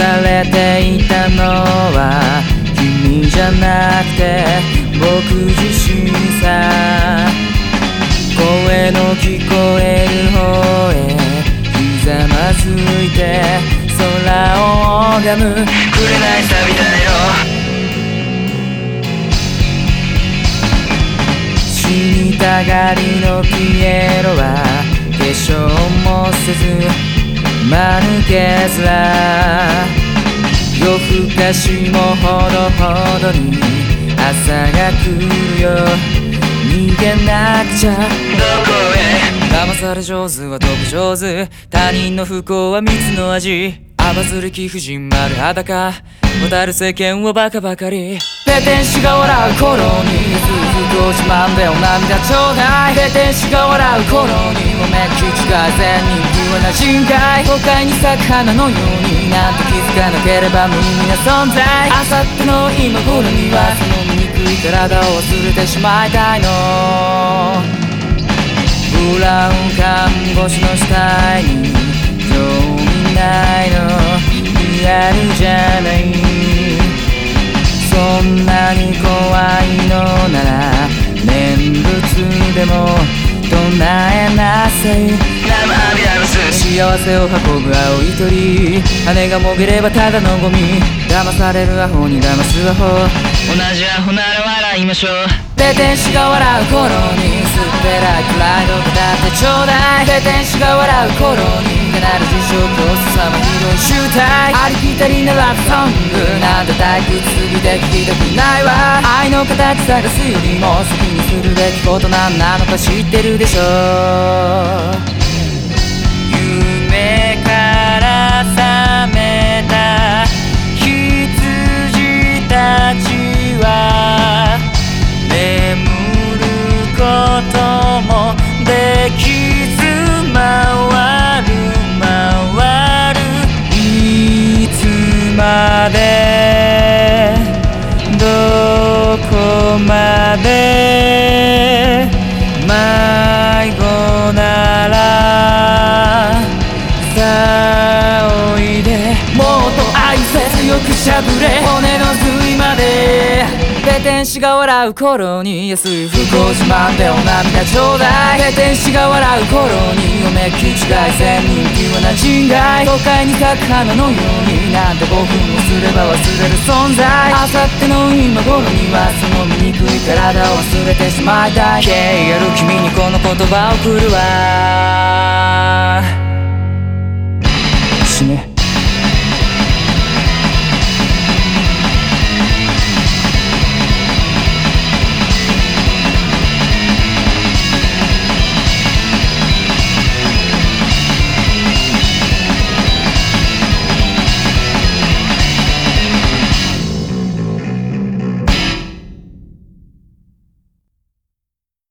されていたのは君じゃなくて僕自身さ。声の聞こえる方へひざまずいて空を拝む紅さみたいよ。死にたがりのピエロは化粧もせず間抜け面。夜更かしもほどほどに朝が来るよ。逃げなくちゃどこへ。騙され上手は飛ぶ上手。他人の不幸は蜜の味。甘ずる貴婦人丸裸渡る世間はバカばかり。ペテン師が笑う頃に不幸自慢でお涙ちょうだい。ペテン師が笑う頃にもめっき違い善人気はな人海。都会に咲く花のようになんて気づかなければ無意味な存在。あさっての今頃にはその醜い体を忘れてしまいたいの。ブラウン看護師の死体に興味ないの。リアルじゃない。そんなに怖いのなら念仏でも唱えなさい。幸せを運ぶ青い鳥。羽がもげればただのゴミ。騙されるアホに騙すアホ。同じアホなら笑いましょう。ペテン師が笑う頃に薄っぺらいプライド語ってちょうだい。ペテン師が笑う頃に必ず状況すさま広い集体。ありきたりなラブソングなんて退屈すぎて聞きたくないわ。愛の形探すよりも好きにするべきことなんなのか知ってるでしょ。夢から覚めた羊たちは眠ることもできず回る回る。いつまでどこまで迷子ならさあおいで。もっと愛せ強くしゃぶれ骨の髄まで。ペテン師が笑う頃に安い不幸自慢でお涙ちょうだい。ペテン師が笑う頃におめっき違い善人気はな人外。都会に咲く花のようになんて5分もすれば忘れる存在。あさっての今頃にはその醜い体を忘れてしまいたい。敬意ある君にこの言葉を送るわ。